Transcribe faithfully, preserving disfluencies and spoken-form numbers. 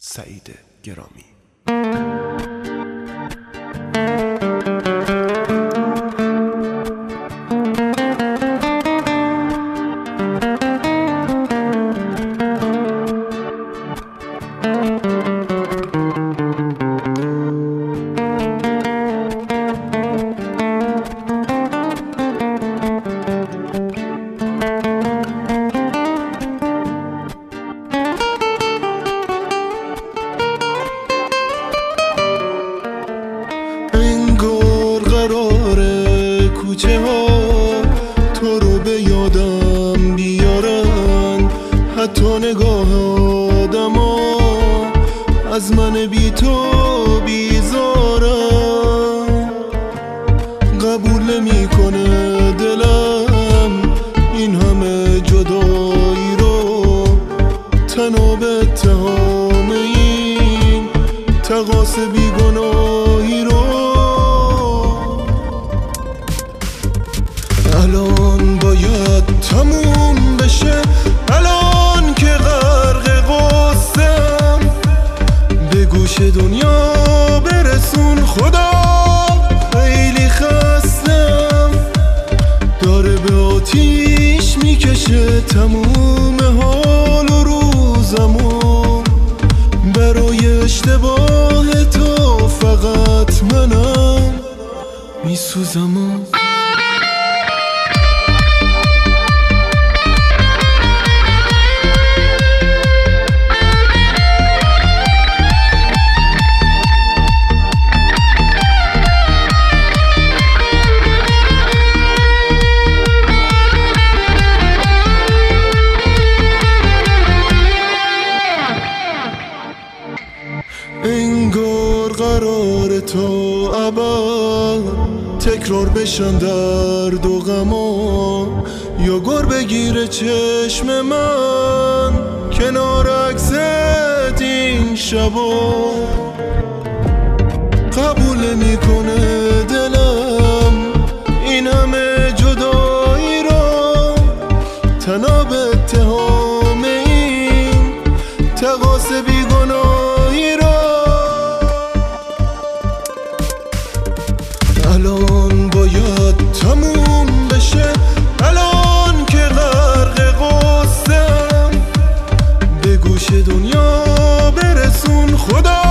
سعید گرامی. کوچه ها تو رو به یادم بیارن، حتی نگاه آدم ها از من بی تو بیزارن. قبول نمی کنه دلم این همه جدایی رو، تناب اتهام این تقاص بیگناهی رو. الان باید تموم بشه، الان که غرق غصه‌ام، به گوش دنیا برسون خدا خیلی خستم. داره به آتیش میکشه تموم حال و روزمو، برای اشتباه تو فقط منم میسوزم. انگار قرار تا ابد تکرار بشن درد و غما، یا گر بگیره چشم من کنار عکست این شبا. قبول نمی کنه دلم این همه جدایی رو، تناب اتهام این تقاص بیگناهی رو. الان باید تموم بشه، الان که غرق غصه‌ام، به گوش دنیا برسون خدا